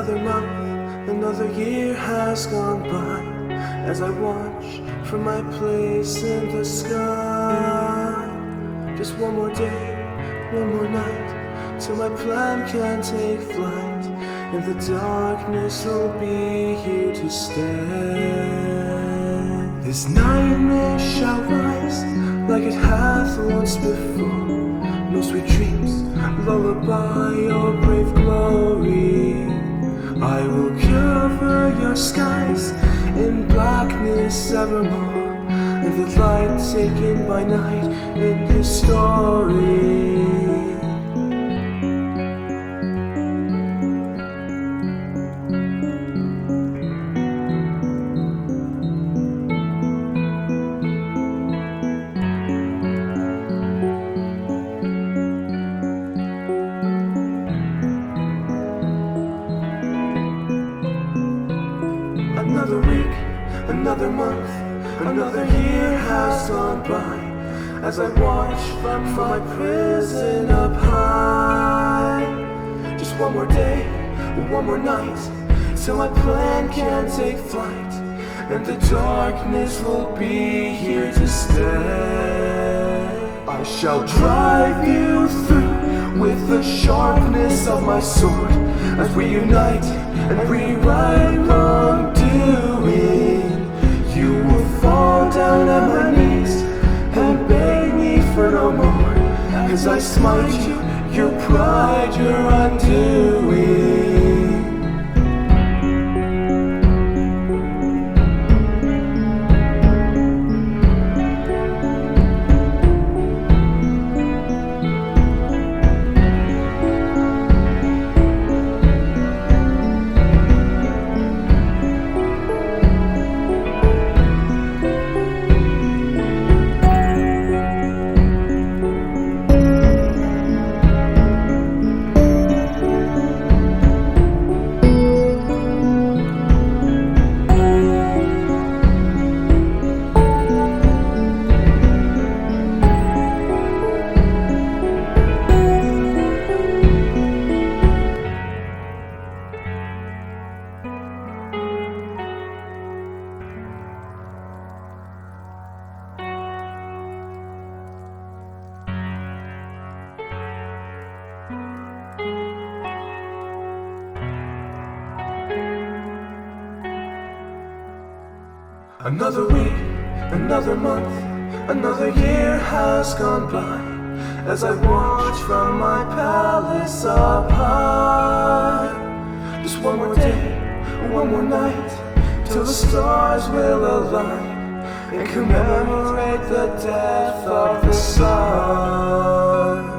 Another month, another year has gone by as I watch from my place in the sky. Just one more day, one more night, till my plan can take flight, and the darkness will be here to stay. This nightmare shall rise like it hath once before. No sweet dreams, lullaby or brave glory. I will cover your skies in blackness evermore, and the light taken by night in his story. Another week, another month, another year has gone by as I watch from my prison up high. Just one more day, one more night, till my plan can take flight, and the darkness will be here to stay. I shall drive you through with the sharpness of my sword as we unite and rewrite wrongdoing. You will fall down at my knees and beg me for no more, as I smite you, your pride, your undoing. Another week, another month, another year has gone by as I watch from my palace up high. Just one more day, one more night, till the stars will align and commemorate the death of the sun.